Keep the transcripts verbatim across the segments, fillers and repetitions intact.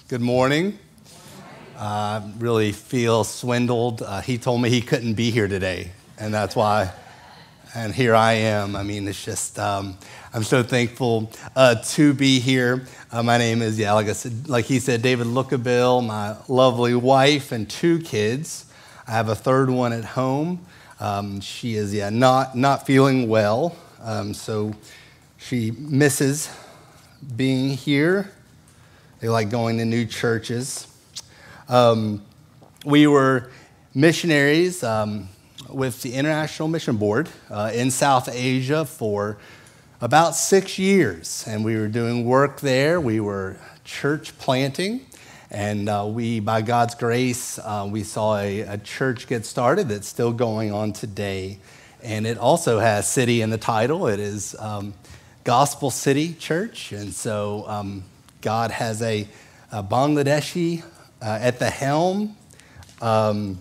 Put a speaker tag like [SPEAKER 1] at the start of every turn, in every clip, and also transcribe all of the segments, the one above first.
[SPEAKER 1] Good morning. I uh, really feel swindled. Uh, he told me he couldn't be here today, and that's why. And here I am. I mean, it's just, um, I'm so thankful uh, to be here. Uh, my name is, yeah, like I said, like he said, David Lookabill, my lovely wife and two kids. I have a third one at home. Um, she is, yeah, not, not feeling well, um, so she misses being here. They like going to new churches. Um, we were missionaries um, with the International Mission Board uh, in South Asia for about six years. And we were doing work there. We were church planting. And uh, we, by God's grace, uh, we saw a, a church get started that's still going on today. And it also has city in the title. It is um, Gospel City Church. And so um, God has a, a Bangladeshi uh, at the helm, um,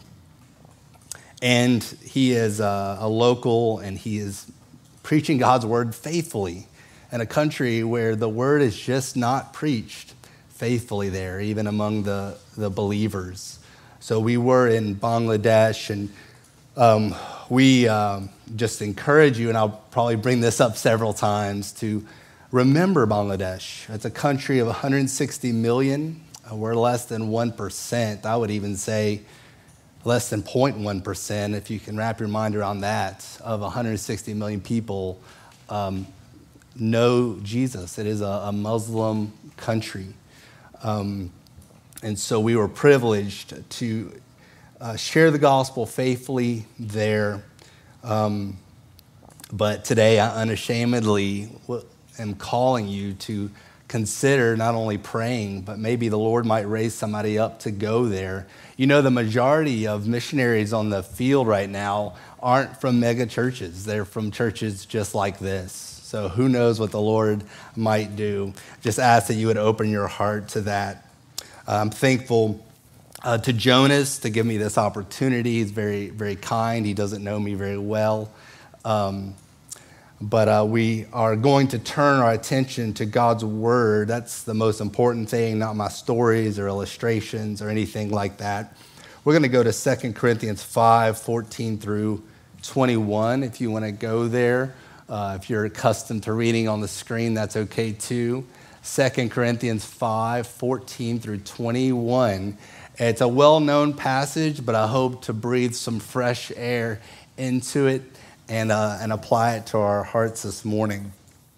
[SPEAKER 1] and he is a, a local, and he is preaching God's word faithfully in a country where the word is just not preached faithfully there, even among the, the believers. So we were in Bangladesh, and um, we um, just encourage you, and I'll probably bring this up several times, to remember Bangladesh. It's a country of one hundred sixty million. We're less than one percent. I would even say less than zero point one percent, if you can wrap your mind around that, of one hundred sixty million people um, know Jesus. It is a, a Muslim country. Um, and so we were privileged to uh, share the gospel faithfully there. Um, but today I unashamedly am calling you to consider not only praying, but maybe the Lord might raise somebody up to go there. You know, the majority of missionaries on the field right now aren't from mega churches. They're from churches just like this. So who knows what the Lord might do. Just ask that you would open your heart to that. I'm thankful uh, to Jonas to give me this opportunity. He's very, very kind. He doesn't know me very well. Um, But uh, we are going to turn our attention to God's word. That's the most important thing, not my stories or illustrations or anything like that. We're going to go to Second Corinthians five, fourteen through twenty-one. If you want to go there, uh, if you're accustomed to reading on the screen, that's okay too. Second Corinthians five, fourteen through twenty-one. It's a well-known passage, but I hope to breathe some fresh air into it and uh, and apply it to our hearts this morning.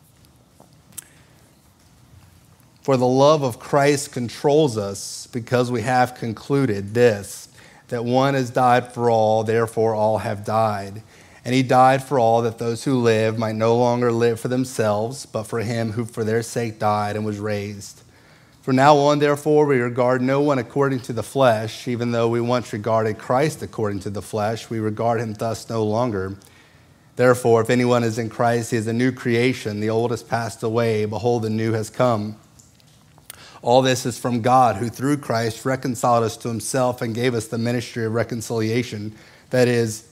[SPEAKER 1] For the love of Christ controls us, because we have concluded this, that one has died for all, therefore all have died. And he died for all, that those who live might no longer live for themselves, but for him who for their sake died and was raised. From now on, therefore, we regard no one according to the flesh. Even though we once regarded Christ according to the flesh, we regard him thus no longer. Therefore, if anyone is in Christ, he is a new creation. The old has passed away. Behold, the new has come. All this is from God, who through Christ reconciled us to himself and gave us the ministry of reconciliation. That is,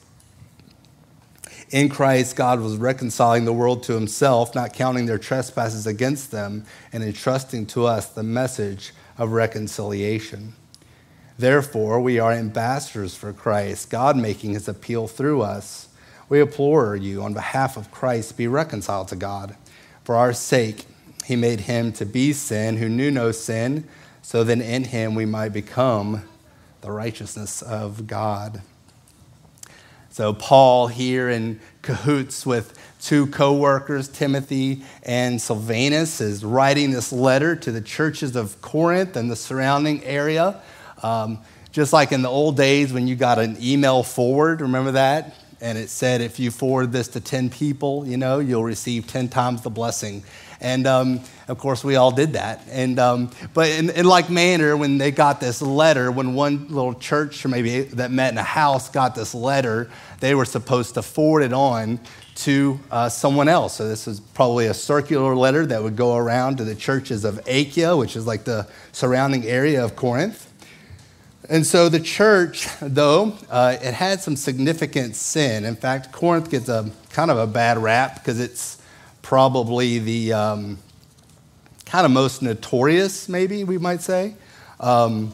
[SPEAKER 1] in Christ, God was reconciling the world to himself, not counting their trespasses against them, and entrusting to us the message of reconciliation. Therefore, we are ambassadors for Christ, God making his appeal through us. We implore you, on behalf of Christ, be reconciled to God. For our sake, he made him to be sin who knew no sin, so that in him we might become the righteousness of God. So Paul here in cahoots with two co-workers, Timothy and Silvanus, is writing this letter to the churches of Corinth and the surrounding area. Um, just like in the old days when you got an email forward, remember that? And it said, if you forward this to ten people, you know, you'll receive ten times the blessing. And, um, of course, we all did that. And um, But in, in like manner, when they got this letter, when one little church or maybe that met in a house got this letter, they were supposed to forward it on to uh, someone else. So this is probably a circular letter that would go around to the churches of Achaia, which is like the surrounding area of Corinth. And so the church, though, uh, it had some significant sin. In fact, Corinth gets a kind of a bad rap because it's probably the um, kind of most notorious, maybe we might say, Um,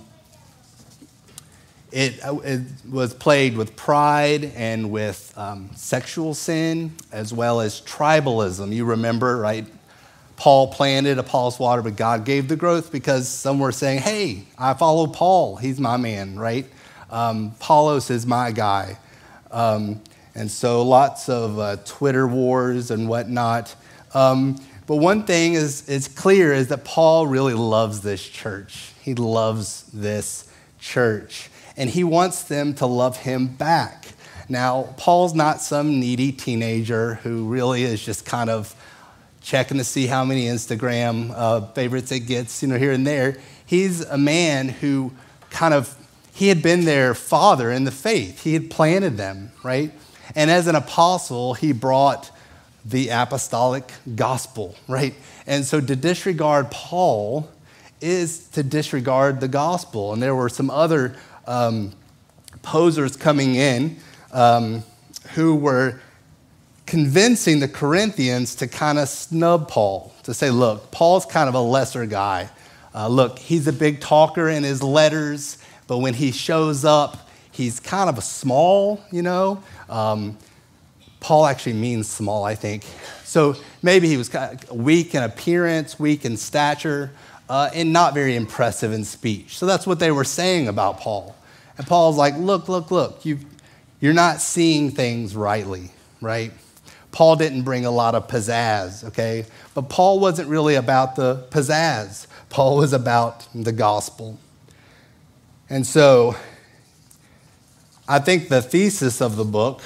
[SPEAKER 1] it, it was plagued with pride and with um, sexual sin, as well as tribalism. You remember, right? Paul planted, Apollos watered, but God gave the growth because some were saying, hey, I follow Paul. He's my man, right? Um, Apollos is my guy. Um, and so lots of uh, Twitter wars and whatnot. Um, but one thing is, is clear is that Paul really loves this church. He loves this church. And he wants them to love him back. Now, Paul's not some needy teenager who really is just kind of checking to see how many Instagram uh, favorites it gets, you know, here and there. He's a man who kind of, he had been their father in the faith. He had planted them, right? And as an apostle, he brought the apostolic gospel, right? And so to disregard Paul is to disregard the gospel. And there were some other um, posers coming in um, who were convincing the Corinthians to kind of snub Paul, to say, look, Paul's kind of a lesser guy. Uh, look, he's a big talker in his letters, but when he shows up, he's kind of a small, you know. Um, Paul actually means small, I think. So maybe he was kind of weak in appearance, weak in stature, uh, and not very impressive in speech. So that's what they were saying about Paul. And Paul's like, look, look, look, you, you're not seeing things rightly, right? Paul didn't bring a lot of pizzazz, okay? But Paul wasn't really about the pizzazz. Paul was about the gospel. And so I think the thesis of the book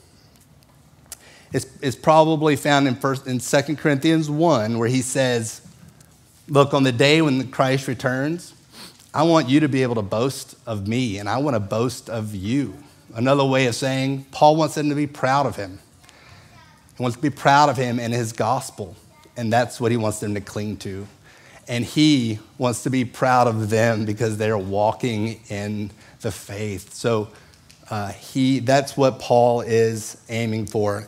[SPEAKER 1] is, is probably found in, first, in Second Corinthians one, where he says, look, on the day when Christ returns, I want you to be able to boast of me, and I want to boast of you. Another way of saying, Paul wants them to be proud of him. He wants to be proud of him and his gospel, and that's what he wants them to cling to. And he wants to be proud of them because they're walking in the faith. So uh, he that's what Paul is aiming for.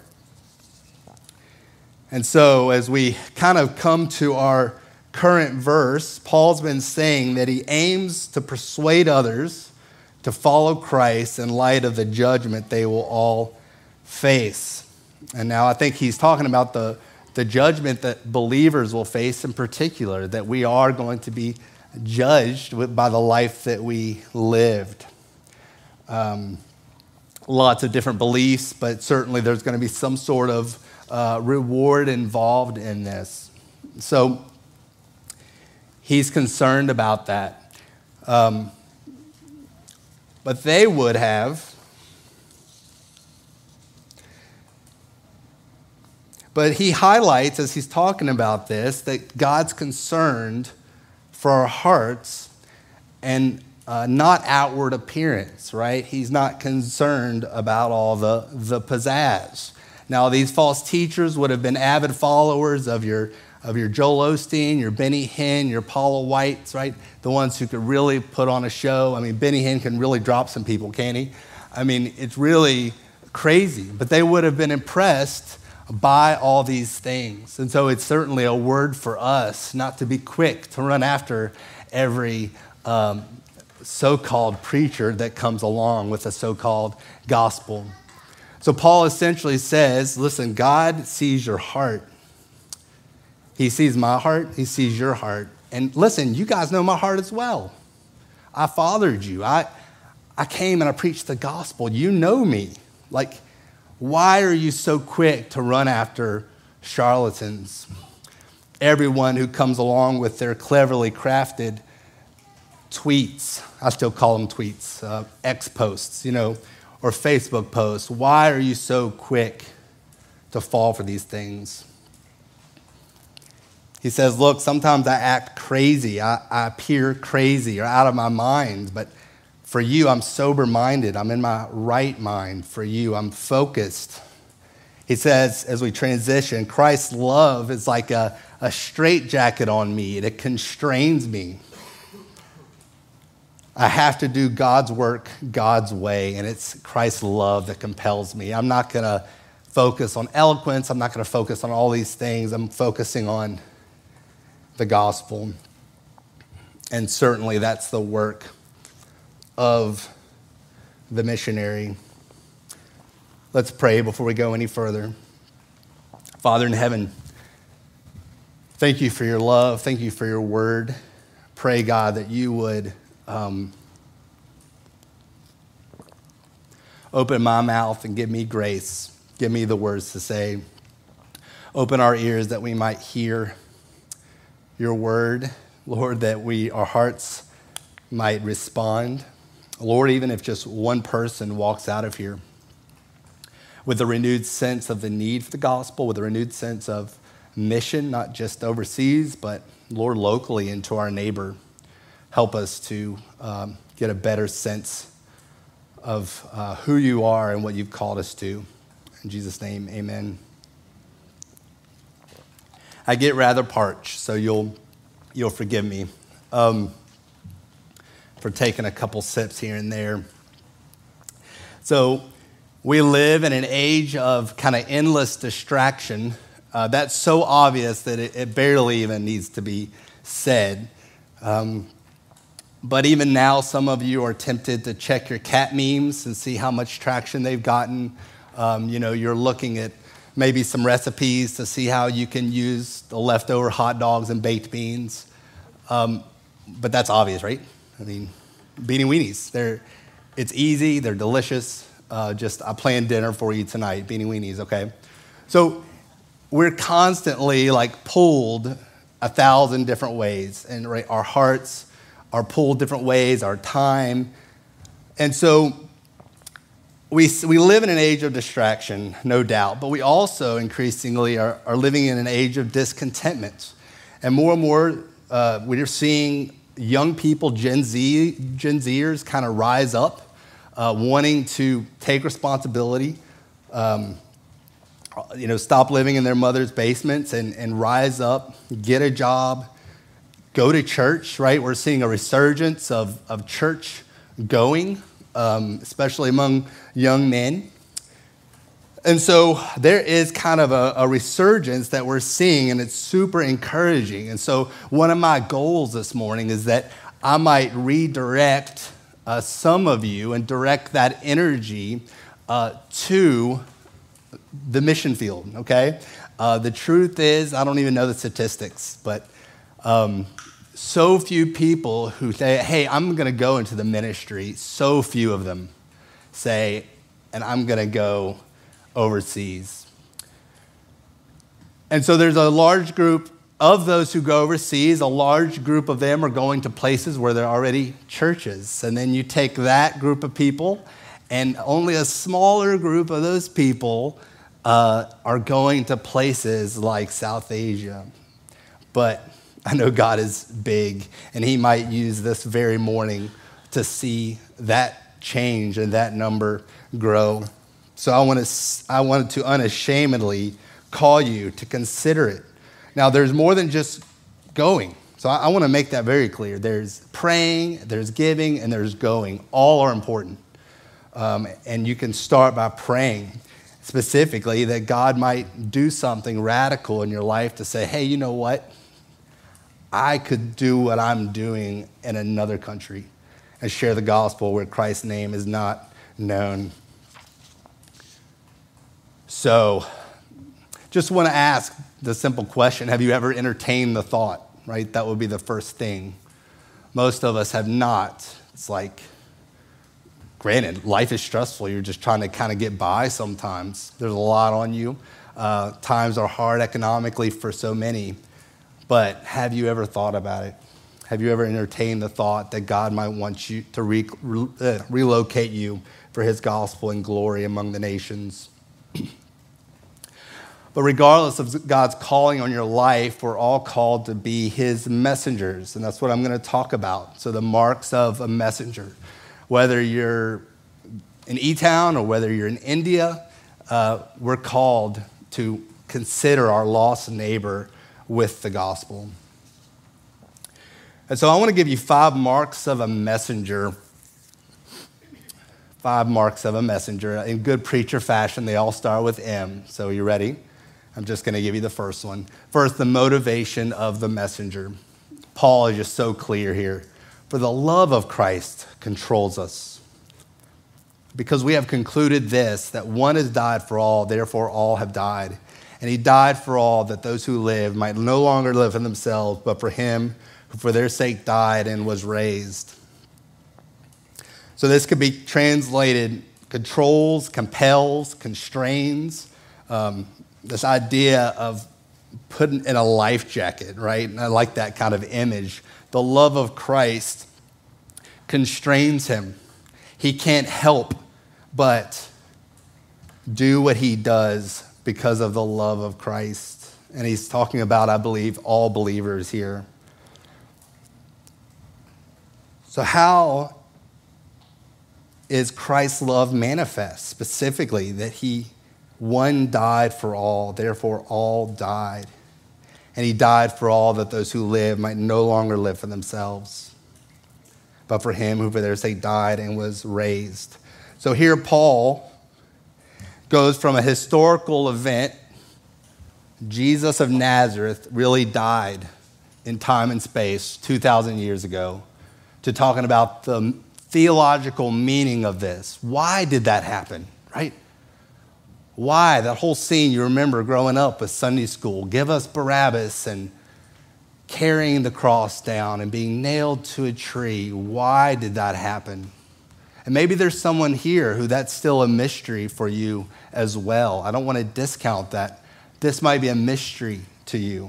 [SPEAKER 1] And so as we kind of come to our current verse, Paul's been saying that he aims to persuade others to follow Christ in light of the judgment they will all face. And now I think he's talking about the, the judgment that believers will face in particular, that we are going to be judged with, by the life that we lived. Um, lots of different beliefs, but certainly there's going to be some sort of uh, reward involved in this. So he's concerned about that. Um, but they would have... But he highlights, as he's talking about this, that God's concerned for our hearts and uh, not outward appearance, right? He's not concerned about all the, the pizzazz. Now, these false teachers would have been avid followers of your, of your Joel Osteen, your Benny Hinn, your Paula Whites, right? The ones who could really put on a show. I mean, Benny Hinn can really drop some people, can't he? I mean, it's really crazy. But they would have been impressed by all these things. And so it's certainly a word for us not to be quick to run after every um, so-called preacher that comes along with a so-called gospel. So Paul essentially says, listen, God sees your heart. He sees my heart. He sees your heart. And listen, you guys know my heart as well. I fathered you. I, I came and I preached the gospel. You know me. Like, why are you so quick to run after charlatans? Everyone who comes along with their cleverly crafted tweets, I still call them tweets, uh, X posts, you know, or Facebook posts. Why are you so quick to fall for these things? He says, look, sometimes I act crazy. I, I appear crazy or out of my mind, but for you, I'm sober-minded. I'm in my right mind. For you, I'm focused. He says, as we transition, Christ's love is like a, a straitjacket on me. It constrains me. I have to do God's work God's way, and it's Christ's love that compels me. I'm not going to focus on eloquence. I'm not going to focus on all these things. I'm focusing on the gospel. And certainly that's the work of the missionary. Let's pray before we go any further. Father in heaven, thank you for your love. Thank you for your word. Pray, God, that you would um, open my mouth and give me grace. Give me the words to say. Open our ears that we might hear your word. Lord, that we, our hearts might respond. Lord, even if just one person walks out of here with a renewed sense of the need for the gospel, with a renewed sense of mission, not just overseas, but, Lord, locally into our neighbor, help us to um, get a better sense of uh, who you are and what you've called us to. In Jesus' name, amen. I get rather parched, so you'll you'll forgive me um, for taking a couple sips here and there. So we live in an age of kind of endless distraction. Uh, that's so obvious that it, it barely even needs to be said. Um, but even now, some of you are tempted to check your cat memes and see how much traction they've gotten. Um, you know, you're looking at maybe some recipes to see how you can use the leftover hot dogs and baked beans. Um, but that's obvious, right? I mean, beanie weenies, they're, it's easy, they're delicious. Uh, just, I planned dinner for you tonight, beanie weenies, okay? So we're constantly like pulled a thousand different ways, and right, our hearts are pulled different ways, our time. And so we, we live in an age of distraction, no doubt, but we also increasingly are, are living in an age of discontentment. And more and more, uh, we're seeing young people, Gen Z, Gen Zers kind of rise up, Uh, wanting to take responsibility, um, you know, stop living in their mother's basements and, and rise up, get a job, go to church, right? We're seeing a resurgence of, of church going, um, especially among young men. And so there is kind of a, a resurgence that we're seeing, and it's super encouraging. And so one of my goals this morning is that I might redirect Uh, some of you and direct that energy uh, to the mission field, okay? Uh, the truth is, I don't even know the statistics, but um, so few people who say, hey, I'm going to go into the ministry, so few of them say, and I'm going to go overseas. And so there's a large group of those who go overseas. A large group of them are going to places where there are already churches. And then you take that group of people, and only a smaller group of those people uh, are going to places like South Asia. But I know God is big, and he might use this very morning to see that change and that number grow. So I want to, I wanted to unashamedly call you to consider it. Now, there's more than just going. So I, I want to make that very clear. There's praying, there's giving, and there's going. All are important. Um, and you can start by praying specifically that God might do something radical in your life to say, hey, you know what? I could do what I'm doing in another country and share the gospel where Christ's name is not known. So just want to ask the simple question, have you ever entertained the thought, right? That would be the first thing. Most of us have not. It's like, granted, life is stressful. You're just trying to kind of get by sometimes. There's a lot on you. Uh, times are hard economically for so many. But have you ever thought about it? Have you ever entertained the thought that God might want you to re- uh, relocate you for his gospel and glory among the nations? But regardless of God's calling on your life, we're all called to be his messengers. And that's what I'm going to talk about. So the marks of a messenger. Whether you're in E-Town or whether you're in India, uh, we're called to consider our lost neighbor with the gospel. And so I want to give you five marks of a messenger. Five marks of a messenger. In good preacher fashion, they all start with M. So you ready? I'm just going to give you the first one. First, the motivation of the messenger. Paul is just so clear here. For the love of Christ controls us. Because we have concluded this, that one has died for all, therefore all have died. And he died for all, that those who live might no longer live for themselves, but for him who for their sake died and was raised. So this could be translated controls, compels, constrains. Um, this idea of putting in a life jacket, right? And I like that kind of image. The love of Christ constrains him. He can't help but do what he does because of the love of Christ. And he's talking about, I believe, all believers here. So how is Christ's love manifest? Specifically, that he, one died for all, therefore all died. And he died for all, that those who live might no longer live for themselves, but for him who for their sake died and was raised. So here Paul goes from a historical event, Jesus of Nazareth really died in time and space two thousand years ago, to talking about the theological meaning of this. Why did that happen, right? Why? That whole scene you remember growing up with Sunday school. Give us Barabbas and carrying the cross down and being nailed to a tree. Why did that happen? And maybe there's someone here who that's still a mystery for you as well. I don't want to discount that. This might be a mystery to you.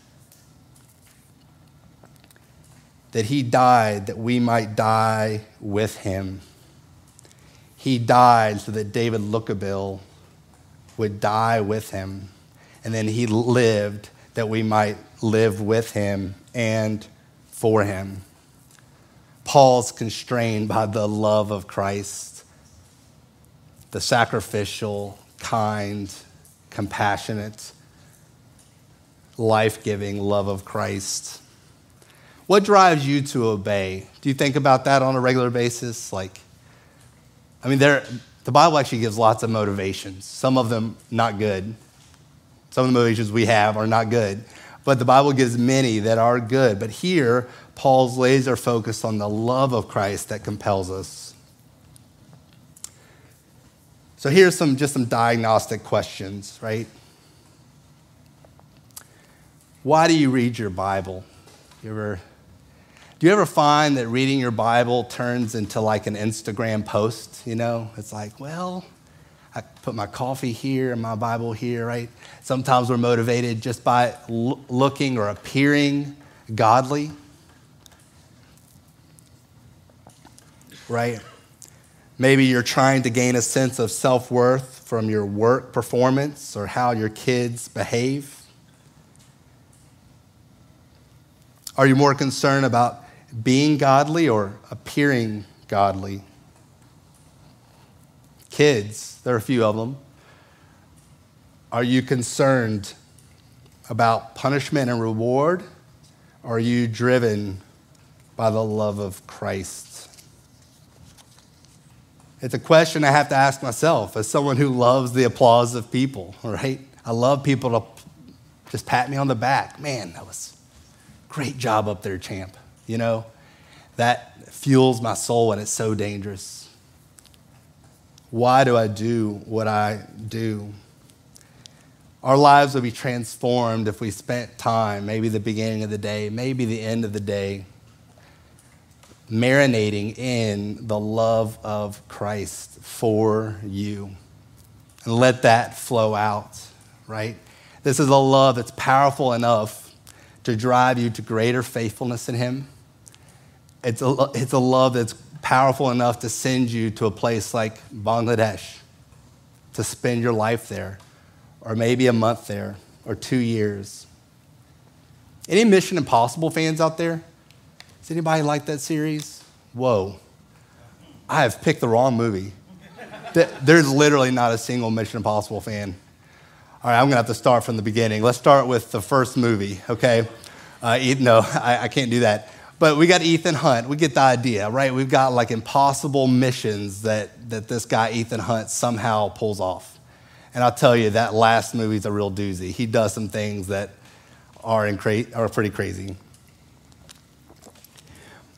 [SPEAKER 1] That he died that we might die with him. He died so that David Lookabill would die with him. And then he lived that we might live with him and for him. Paul's constrained by the love of Christ, the sacrificial, kind, compassionate, life-giving love of Christ. What drives you to obey? Do you think about that on a regular basis? Like, I mean, there, the Bible actually gives lots of motivations. Some of them not good. Some of the motivations we have are not good. But the Bible gives many that are good. But here, Paul's laser focused on the love of Christ that compels us. So here's some just some diagnostic questions, right? Why do you read your Bible? You ever, do you ever find that reading your Bible turns into like an Instagram post? You know, it's like, well, I put my coffee here and my Bible here, right? Sometimes we're motivated just by l- looking or appearing godly, right? Maybe you're trying to gain a sense of self-worth from your work performance or how your kids behave. Are you more concerned about being godly or appearing godly? Kids, there are a few of them. Are you concerned about punishment and reward? Or are you driven by the love of Christ? It's a question I have to ask myself as someone who loves the applause of people, right? I love people to just pat me on the back. Man, that was a great job up there, champ. You know, that fuels my soul and it's so dangerous. Why do I do what I do? Our lives would be transformed if we spent time, maybe the beginning of the day, maybe the end of the day, marinating in the love of Christ for you. And let that flow out, right? This is a love that's powerful enough to drive you to greater faithfulness in him. It's a, it's a love that's powerful enough to send you to a place like Bangladesh, to spend your life there, or maybe a month there, or two years. Any Mission Impossible fans out there? Does anybody like that series? Whoa. I have picked the wrong movie. There's literally not a single Mission Impossible fan. All right, I'm going to have to start from the beginning. Let's start with the first movie, okay? Uh, no, I, I can't do that. But we got Ethan Hunt. We get the idea, right? We've got like impossible missions that, that this guy, Ethan Hunt, somehow pulls off. And I'll tell you, that last movie's a real doozy. He does some things that are, in cra- are pretty crazy.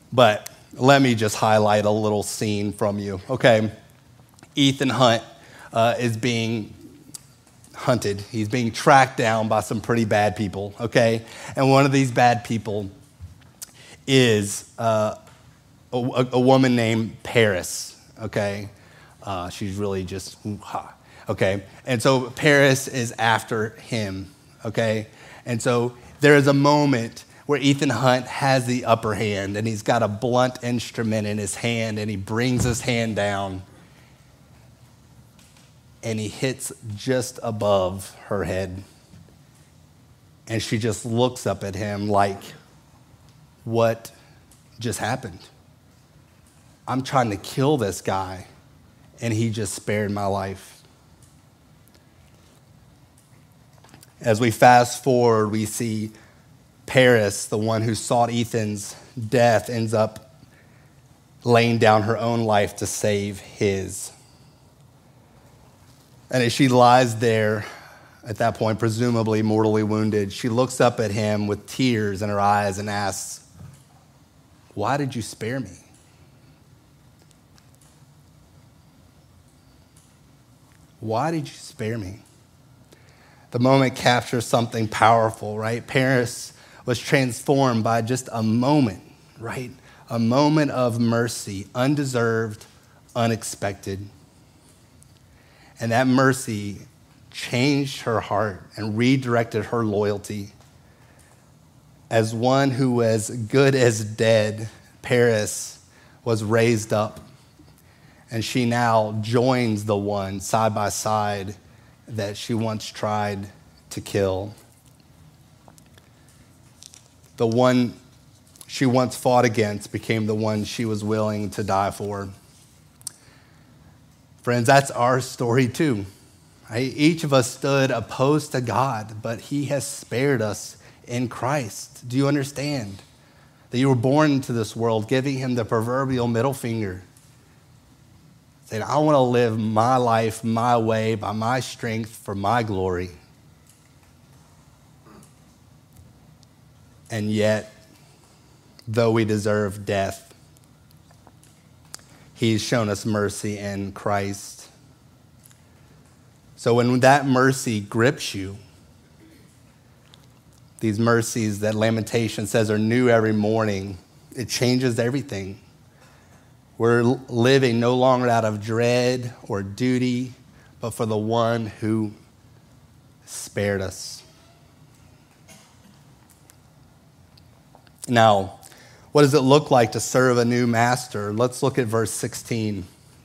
[SPEAKER 1] But let me just highlight a little scene from you. Okay, Ethan Hunt uh, is being hunted. He's being tracked down by some pretty bad people, okay? And one of these bad people is uh, a, a woman named Paris, okay? Uh, she's really just, ooh-ha, okay? And so Paris is after him, okay? And so there is a moment where Ethan Hunt has the upper hand, and he's got a blunt instrument in his hand, and he brings his hand down, and he hits just above her head. And she just looks up at him like, what just happened? I'm trying to kill this guy, and he just spared my life. As we fast forward, we see Paris, the one who sought Ethan's death, ends up laying down her own life to save his. And as she lies there, at that point, presumably mortally wounded, she looks up at him with tears in her eyes and asks, "Why did you spare me?" Why did you spare me? The moment captures something powerful, right? Paris was transformed by just a moment, right? A moment of mercy, undeserved, unexpected. And that mercy changed her heart and redirected her loyalty. As one who was good as dead, Paris was raised up, and she now joins the one side by side that she once tried to kill. The one she once fought against became the one she was willing to die for. Friends, that's our story too. Right? Each of us stood opposed to God, but he has spared us in Christ. Do you understand that you were born into this world giving him the proverbial middle finger? Saying, I want to live my life my way, by my strength, for my glory. And yet, though we deserve death, he's shown us mercy in Christ. So when that mercy grips you, these mercies that Lamentation says are new every morning, it changes everything. We're living no longer out of dread or duty, but for the one who spared us. Now, what does it look like to serve a new master? Let's look at verse sixteen.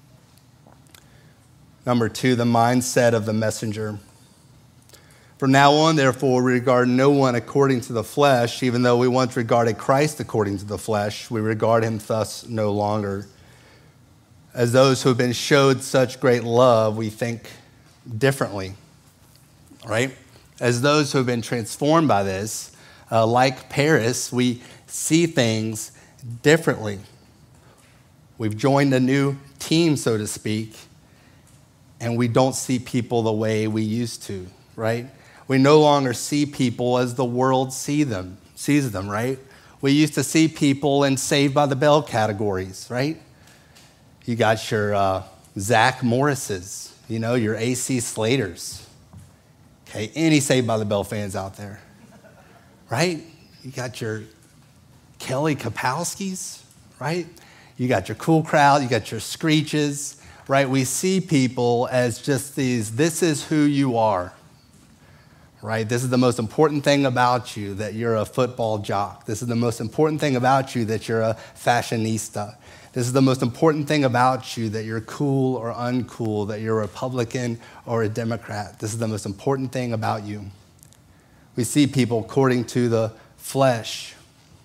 [SPEAKER 1] Number two, the mindset of the messenger. From now on, therefore, we regard no one according to the flesh, even though we once regarded Christ according to the flesh, we regard him thus no longer. As those who have been showed such great love, we think differently, right? As those who have been transformed by this, uh, like Paris, we see things differently. We've joined a new team, so to speak, and we don't see people the way we used to, right? We no longer see people as the world see them, sees them, right? We used to see people in Saved by the Bell categories, right? You got your uh, Zach Morrises, you know, your A C Slaters. Okay, any Saved by the Bell fans out there, right? You got your Kelly Kapowskis, right? You got your cool crowd, you got your Screeches, right? We see people as just these, this is who you are, right? This is the most important thing about you, that you're a football jock. This is the most important thing about you, that you're a fashionista. This is the most important thing about you, that you're cool or uncool, that you're a Republican or a Democrat. This is the most important thing about you. We see people according to the flesh,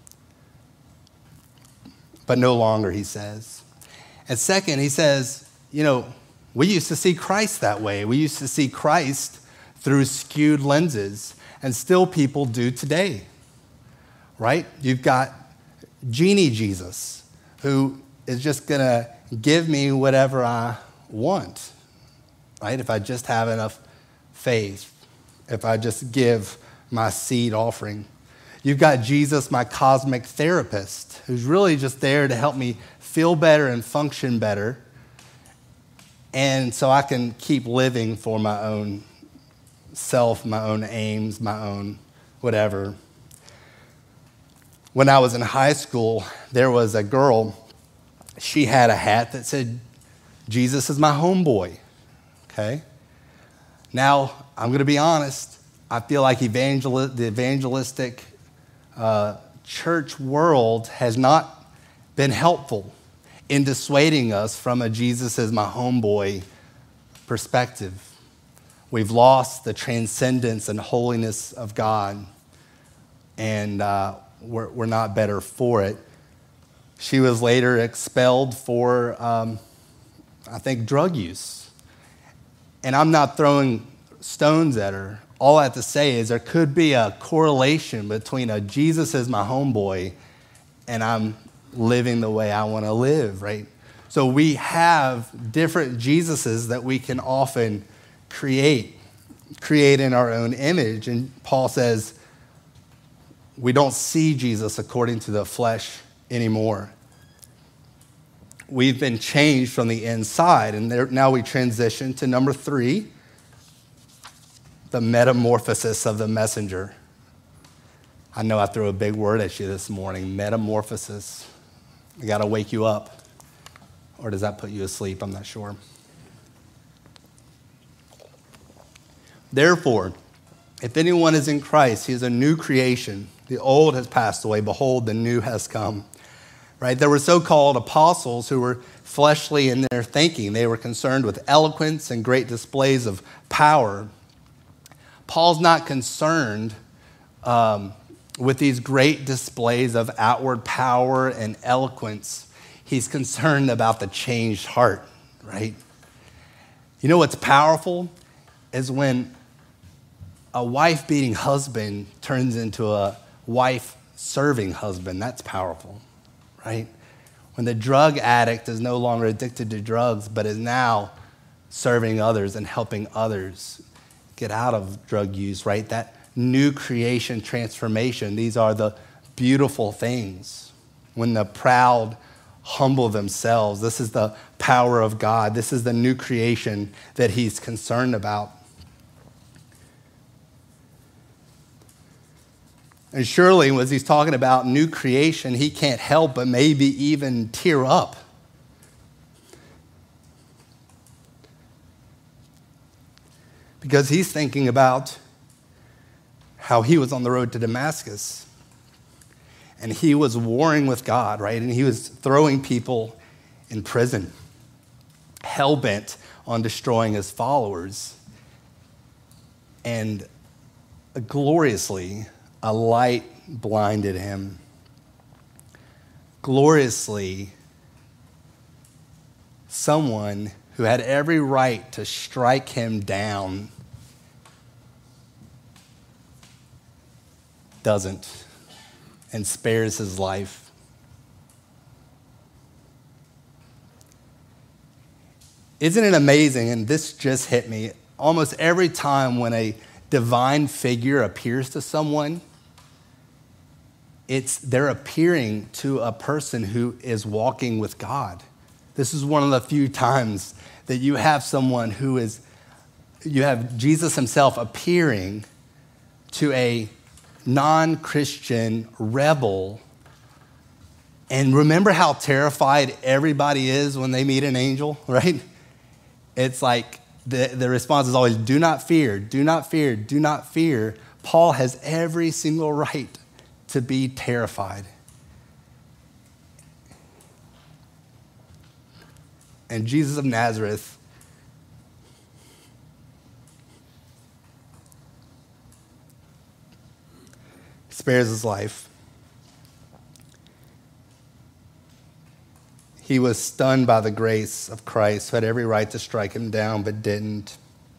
[SPEAKER 1] but no longer, he says. And second, he says, you know, we used to see Christ that way. We used to see Christ through skewed lenses, and still people do today, right? You've got Genie Jesus, who is just going to give me whatever I want, right? If I just have enough faith, if I just give my seed offering. You've got Jesus, my cosmic therapist, who's really just there to help me feel better and function better, and so I can keep living for my own self, my own aims, my own whatever. When I was in high school, there was a girl, she had a hat that said, Jesus is my homeboy, okay? Now, I'm going to be honest, I feel like evangel- the evangelistic uh, church world has not been helpful in dissuading us from a Jesus is my homeboy perspective. We've lost the transcendence and holiness of God, and uh, we're, we're not better for it. She was later expelled for, um, I think, drug use. And I'm not throwing stones at her. All I have to say is there could be a correlation between a Jesus is my homeboy and I'm living the way I want to live, right? So we have different Jesuses that we can often create, create in our own image. And Paul says we don't see Jesus according to the flesh anymore. We've been changed from the inside, and there, now we transition to number three, the metamorphosis of the messenger. I know I threw a big word at you this morning, metamorphosis. I got to wake you up, or does that put you asleep? I'm not sure. Therefore, if anyone is in Christ, he is a new creation. The old has passed away. Behold, the new has come. Right? There were so-called apostles who were fleshly in their thinking. They were concerned with eloquence and great displays of power. Paul's not concerned um, with these great displays of outward power and eloquence. He's concerned about the changed heart, right? You know what's powerful is when a wife-beating husband turns into a wife-serving husband. That's powerful, right? When the drug addict is no longer addicted to drugs, but is now serving others and helping others get out of drug use, right? That new creation transformation, these are the beautiful things. When the proud humble themselves, this is the power of God. This is the new creation that he's concerned about. And surely, as he's talking about new creation, he can't help but maybe even tear up. Because he's thinking about how he was on the road to Damascus. And he was warring with God, right? And he was throwing people in prison, hell-bent on destroying his followers. And gloriously, a light blinded him. Gloriously, someone who had every right to strike him down doesn't and spares his life. Isn't it amazing? And this just hit me. Almost every time when a divine figure appears to someone, it's they're appearing to a person who is walking with God. This is one of the few times that you have someone who is, you have Jesus himself appearing to a non-Christian rebel. And remember how terrified everybody is when they meet an angel, right? It's like the, the response is always, do not fear, do not fear, do not fear. Paul has every single right to be terrified. And Jesus of Nazareth spares his life. He was stunned by the grace of Christ, who had every right to strike him down, but didn't.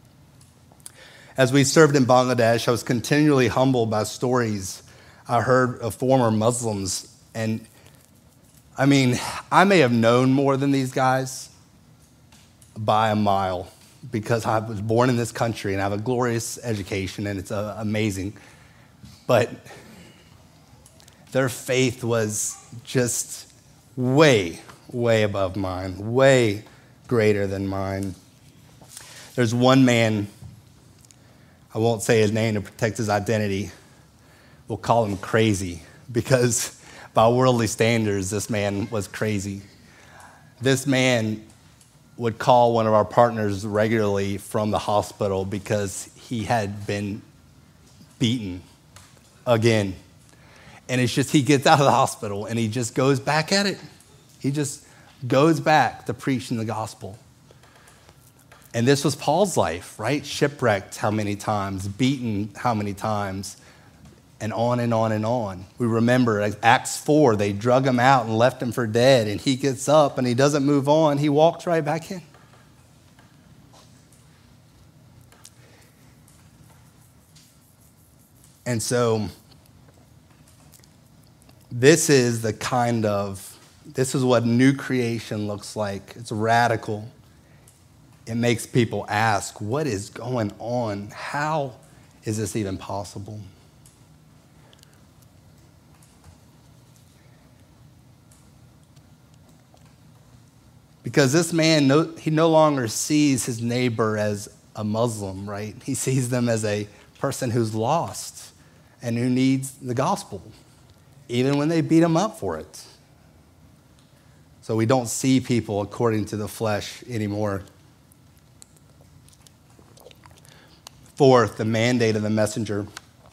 [SPEAKER 1] As we served in Bangladesh, I was continually humbled by stories I heard of former Muslims. And I mean, I may have known more than these guys by a mile because I was born in this country and I have a glorious education and it's uh, amazing. But Their faith was just way, way above mine, way greater than mine. There's one man, I won't say his name to protect his identity. We'll call him crazy because by worldly standards, this man was crazy. This man would call one of our partners regularly from the hospital because he had been beaten again. And it's just, he gets out of the hospital and he just goes back at it. He just goes back to preaching the gospel. And this was Paul's life, right? Shipwrecked how many times, beaten how many times, and on and on and on. We remember Acts four, they drug him out and left him for dead, and he gets up and he doesn't move on. He walks right back in. And so this is the kind of, this is what new creation looks like. It's radical. It makes people ask, what is going on? How is this even possible? Because this man, no, he no longer sees his neighbor as a Muslim, right? He sees them as a person who's lost and who needs the gospel, even when they beat him up for it. So we don't see people according to the flesh anymore. Fourth, the mandate of the messenger.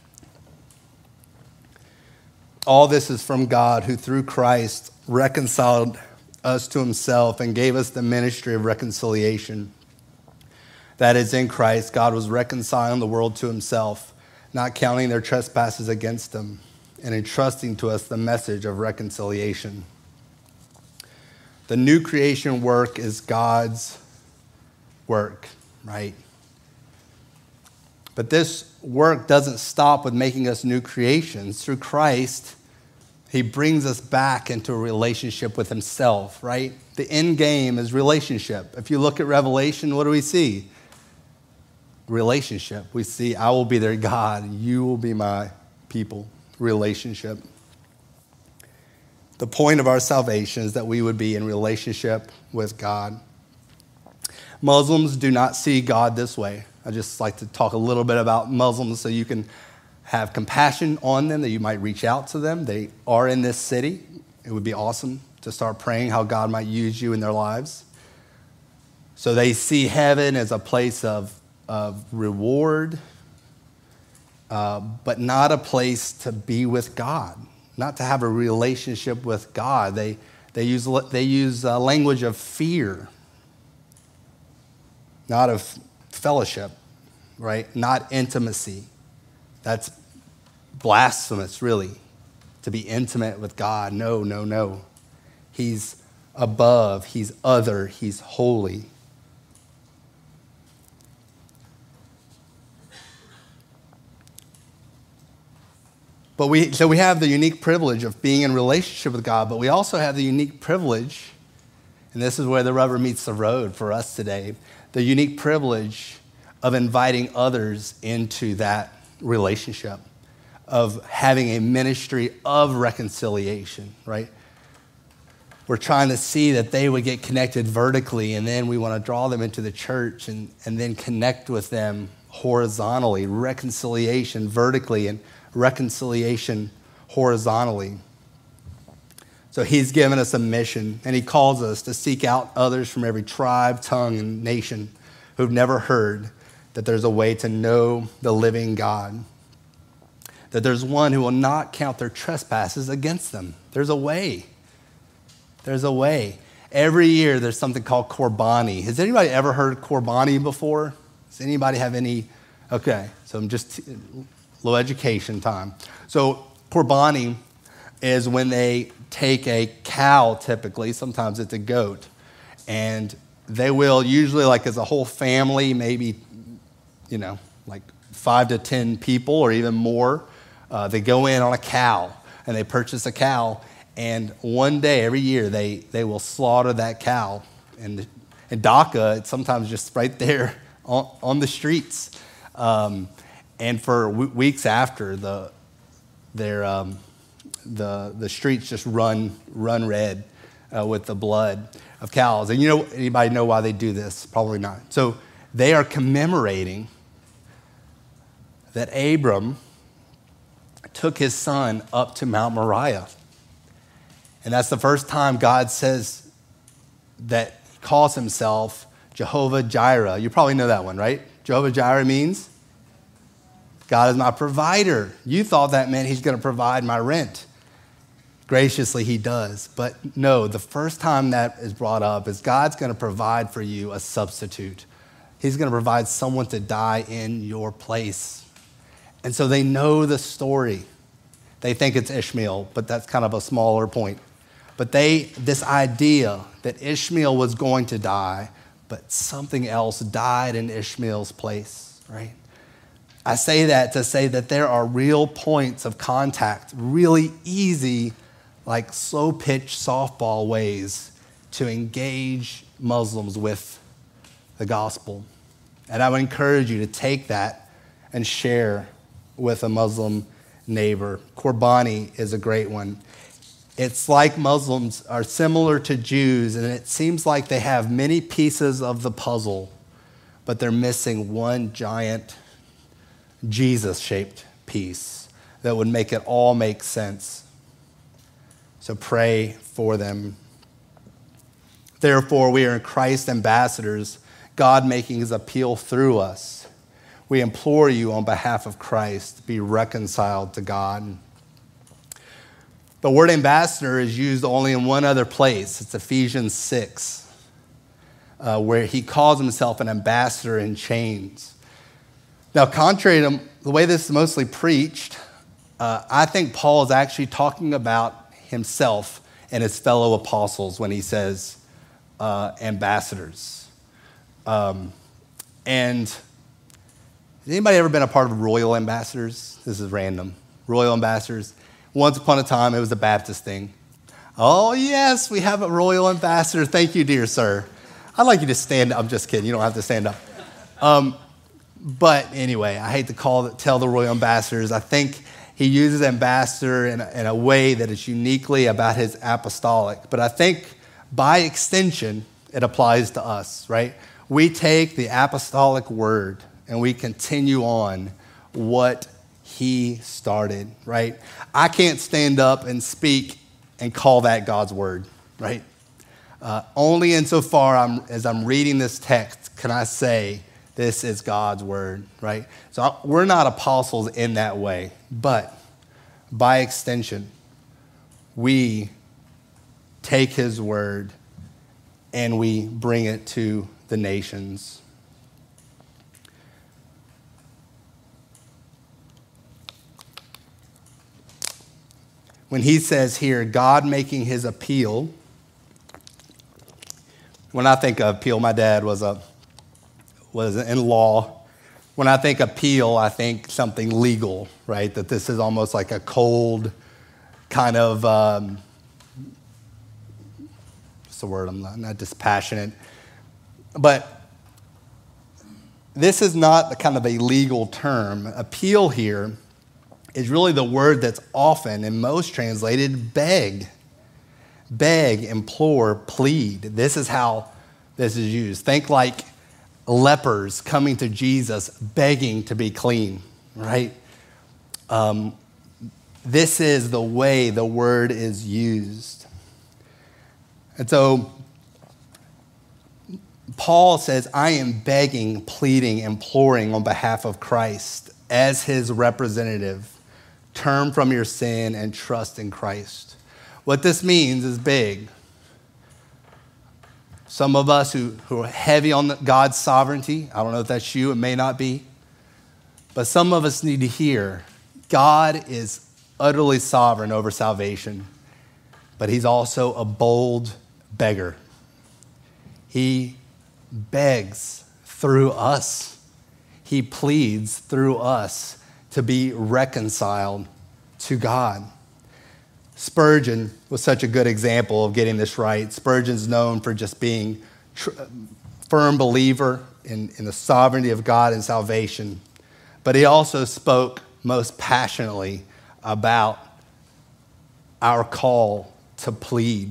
[SPEAKER 1] All this is from God, who through Christ reconciled us to himself and gave us the ministry of reconciliation. That is, in Christ, God was reconciling the world to himself, not counting their trespasses against them, and entrusting to us the message of reconciliation. The new creation work is God's work, right? But this work doesn't stop with making us new creations. Through Christ, he brings us back into a relationship with himself, right? The end game is relationship. If you look at Revelation, what do we see? Relationship. We see, I will be their God, you will be my people. Relationship. The point of our salvation is that we would be in relationship with God. Muslims do not see God this way. I just like to talk a little bit about Muslims so you can have compassion on them, that you might reach out to them. They are in this city. It would be awesome to start praying how God might use you in their lives. So they see heaven as a place of, of reward, uh, but not a place to be with God, not to have a relationship with God. They, they use, they use a language of fear, not of fellowship, right? Not intimacy. That's blasphemous, really, to be intimate with God. No, no, no. He's above, he's other, he's holy. But we, so we have the unique privilege of being in relationship with God, but we also have the unique privilege, and this is where the rubber meets the road for us today, the unique privilege of inviting others into that relationship, of having a ministry of reconciliation, right? We're trying to see that they would get connected vertically, and then we want to draw them into the church and, and then connect with them horizontally, reconciliation vertically and reconciliation horizontally. So he's given us a mission, and he calls us to seek out others from every tribe, tongue, and nation who've never heard that there's a way to know the living God, that there's one who will not count their trespasses against them. There's a way. There's a way. Every year there's something called Qurbani. Has anybody ever heard Qurbani before? Does anybody have any? Okay, so I'm just a little education time. So Qurbani is when they take a cow, typically, sometimes it's a goat, and they will usually, like as a whole family, maybe, you know, like five to ten people or even more, uh, they go in on a cow and they purchase a cow, and one day every year they, they will slaughter that cow. And in Dhaka, it's sometimes just right there on, on the streets. Um, and for w- weeks after, the their um, the, the streets just run, run red uh, with the blood of cows. And you know, anybody know why they do this? Probably not. So they are commemorating that Abram took his son up to Mount Moriah. And that's the first time God says that he calls himself Jehovah Jireh. You probably know that one, right? Jehovah Jireh means God is my provider. You thought that meant he's going to provide my rent. Graciously, he does. But no, the first time that is brought up is God's going to provide for you a substitute. He's going to provide someone to die in your place. And so they know the story. They think it's Ishmael, but that's kind of a smaller point. But they, this idea that Ishmael was going to die, but something else died in Ishmael's place, right? I say that to say that there are real points of contact, really easy, like slow-pitch softball ways to engage Muslims with the gospel. And I would encourage you to take that and share with a Muslim neighbor. Qurbani is a great one. It's like Muslims are similar to Jews, and it seems like they have many pieces of the puzzle, but they're missing one giant Jesus-shaped piece that would make it all make sense. So pray for them. Therefore, we are Christ's ambassadors, God making his appeal through us. We implore you on behalf of Christ, be reconciled to God. The word ambassador is used only in one other place. It's Ephesians six, uh, where he calls himself an ambassador in chains. Now, contrary to the way this is mostly preached, uh, I think Paul is actually talking about himself and his fellow apostles when he says uh, ambassadors. Um, and has anybody ever been a part of Royal Ambassadors? This is random. Royal Ambassadors. Once upon a time, it was a Baptist thing. Oh, yes, we have a Royal Ambassador. Thank you, dear sir. I'd like you to stand up. I'm just kidding. You don't have to stand up. Um, but anyway, I hate to call it, tell the Royal Ambassadors. I think he uses ambassador in a, in a way that is uniquely about his apostolic. But I think by extension, it applies to us, right? We take the apostolic word and we continue on what he started, right? I can't stand up and speak and call that God's word, right? Uh, only insofar I'm, as I'm reading this text can I say this is God's word, right? So I, we're not apostles in that way, but by extension, we take his word and we bring it to the nations. When he says here, God making his appeal, when I think of appeal, my dad was a was in law. When I think appeal, I think something legal, right? That this is almost like a cold kind of, um, what's the word? I'm not, not dispassionate. But this is not the kind of a legal term. Appeal here is really the word that's often and most translated beg. Beg, implore, plead. This is how this is used. Think like lepers coming to Jesus begging to be clean, right? Um, this is the way the word is used. And so Paul says, I am begging, pleading, imploring on behalf of Christ as his representative. Turn from your sin and trust in Christ. What this means is big. Some of us who, who are heavy on the, God's sovereignty, I don't know if that's you, it may not be, but some of us need to hear God is utterly sovereign over salvation, but he's also a bold beggar. He begs through us. He pleads through us to be reconciled to God. Spurgeon was such a good example of getting this right. Spurgeon's known for just being a firm believer in, in the sovereignty of God and salvation, but he also spoke most passionately about our call to plead.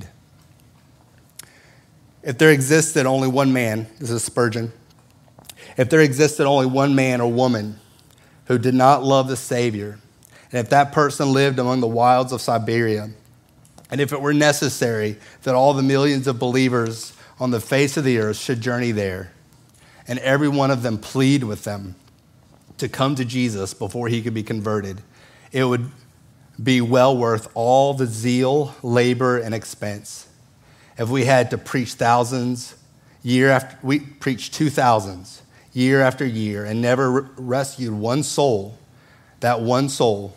[SPEAKER 1] If there existed only one man, this is Spurgeon, if there existed only one man or woman who did not love the Savior, and if that person lived among the wilds of Siberia, and if it were necessary that all the millions of believers on the face of the earth should journey there, and every one of them plead with them to come to Jesus before he could be converted, it would be well worth all the zeal, labor, and expense. If we had to preach thousands, year after, we preached two thousands, year after year, and never re- rescued one soul, that one soul,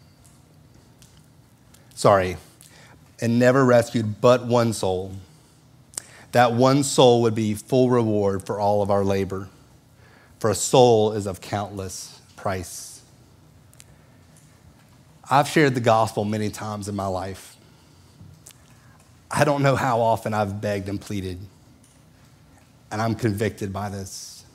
[SPEAKER 1] sorry, and never rescued but one soul, that one soul would be full reward for all of our labor. For a soul is of countless price. I've shared the gospel many times in my life. I don't know how often I've begged and pleaded, and I'm convicted by this.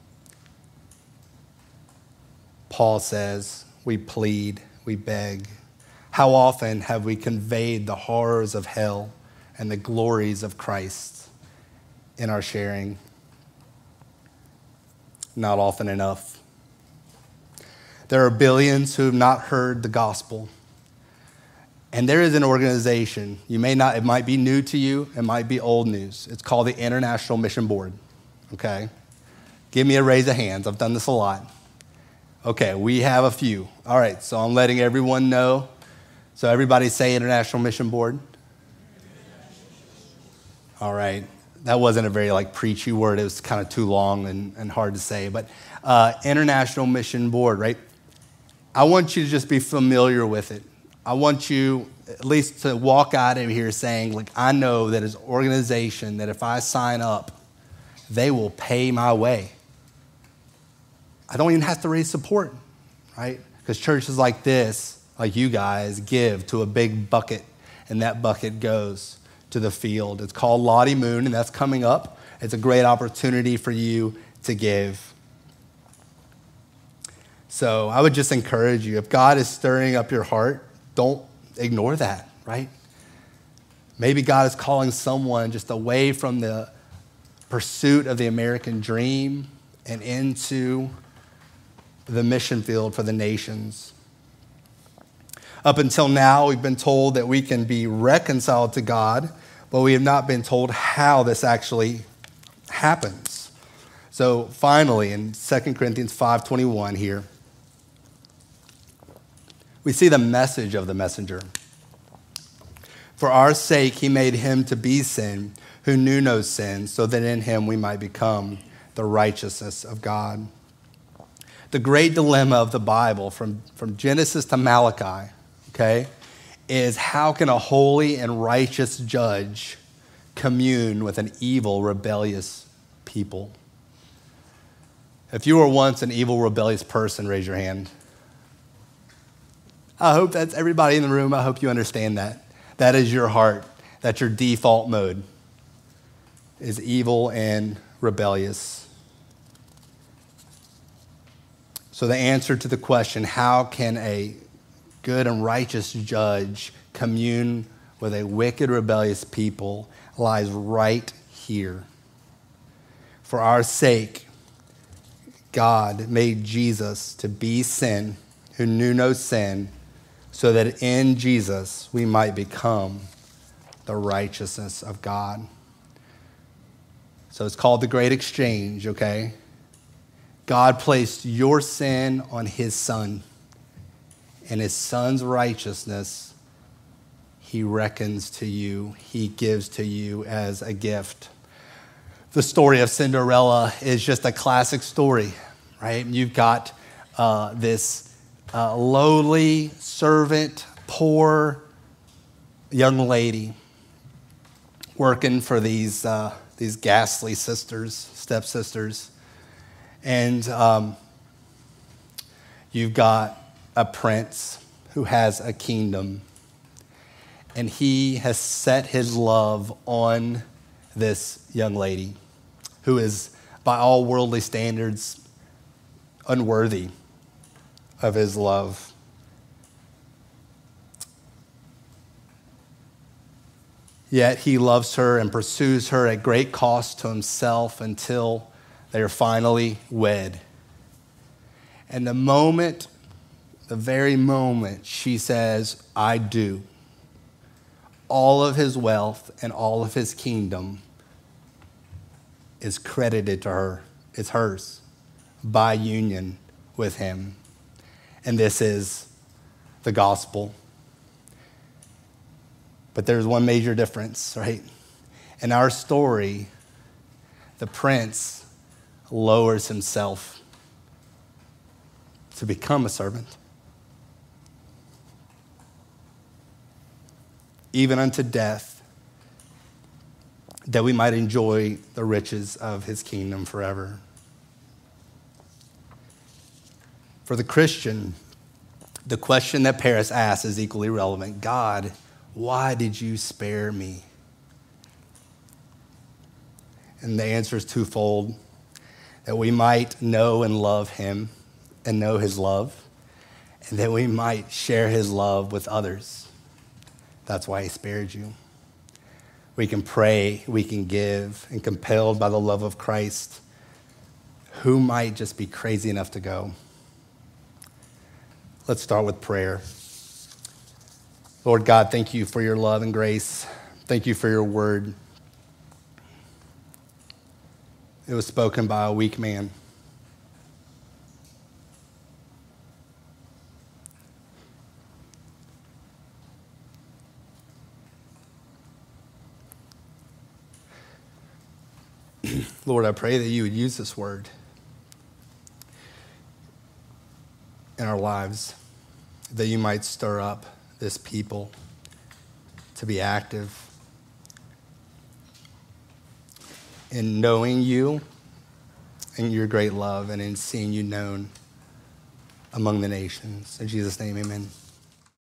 [SPEAKER 1] Paul says, we plead, we beg. How often have we conveyed the horrors of hell and the glories of Christ in our sharing? Not often enough. There are billions who have not heard the gospel. And there is an organization, you may not, it might be new to you, it might be old news. It's called the International Mission Board, okay? Give me a raise of hands, I've done this a lot. Okay, we have a few. All right, so I'm letting everyone know. So everybody say International Mission Board. All right, that wasn't a very like preachy word, it was kind of too long and, and hard to say, but uh, International Mission Board, right? I want you to just be familiar with it. I want you at least to walk out of here saying, like, I know that as an organization that if I sign up, they will pay my way. I don't even have to raise support, right? Because churches like this, like you guys, give to a big bucket, and that bucket goes to the field. It's called Lottie Moon, and that's coming up. It's a great opportunity for you to give. So I would just encourage you, if God is stirring up your heart, don't ignore that, right? Maybe God is calling someone just away from the pursuit of the American dream and into the mission field for the nations. Up until now, we've been told that we can be reconciled to God, but we have not been told how this actually happens. So finally, in Second Corinthians five twenty-one here, we see the message of the messenger. For our sake, he made him to be sin who knew no sin, so that in him we might become the righteousness of God. The great dilemma of the Bible, from, from Genesis to Malachi, okay, is how can a holy and righteous judge commune with an evil, rebellious people? If you were once an evil, rebellious person, raise your hand. I hope that's everybody in the room. I hope you understand that. That is your heart. That's your default mode, is evil and rebellious. So the answer to the question, how can a good and righteous judge commune with a wicked, rebellious people, lies right here. For our sake, God made Jesus to be sin, who knew no sin, so that in Jesus we might become the righteousness of God. So it's called the Great Exchange, okay? God placed your sin on his son, and his son's righteousness he reckons to you, he gives to you as a gift. The story of Cinderella is just a classic story, right? You've got uh, this uh, lowly servant, poor young lady working for these uh, these ghastly sisters, stepsisters. And um, you've got a prince who has a kingdom, and he has set his love on this young lady who is, by all worldly standards, unworthy of his love. Yet he loves her and pursues her at great cost to himself until they are finally wed. And the moment, the very moment she says, I do, all of his wealth and all of his kingdom is credited to her. It's hers by union with him. And this is the gospel. But there's one major difference, right? In our story, the prince lowers himself to become a servant, even unto death, that we might enjoy the riches of his kingdom forever. For the Christian, the question that Paris asks is equally relevant. God, why did you spare me? And the answer is twofold: that we might know and love him and know his love, and that we might share his love with others. That's why he spared you. We can pray, we can give, and compelled by the love of Christ, who might just be crazy enough to go? Let's start with prayer. Lord God, thank you for your love and grace. Thank you for your word. It was spoken by a weak man. Lord, I pray that you would use this word in our lives, that you might stir up this people to be active in knowing you and your great love, and in seeing you known among the nations. In Jesus' name, amen.